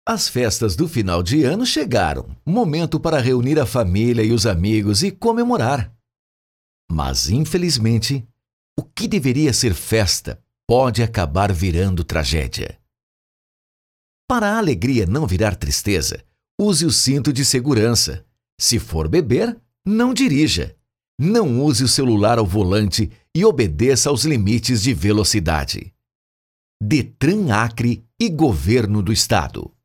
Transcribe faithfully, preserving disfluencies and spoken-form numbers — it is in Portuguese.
As festas do final de ano chegaram, momento para reunir a família e os amigos e comemorar. Mas, infelizmente, o que deveria ser festa pode acabar virando tragédia. Para a alegria não virar tristeza, use o cinto de segurança. Se for beber, não dirija. Não use o celular ao volante e obedeça aos limites de velocidade. Detran Acre e Governo do Estado.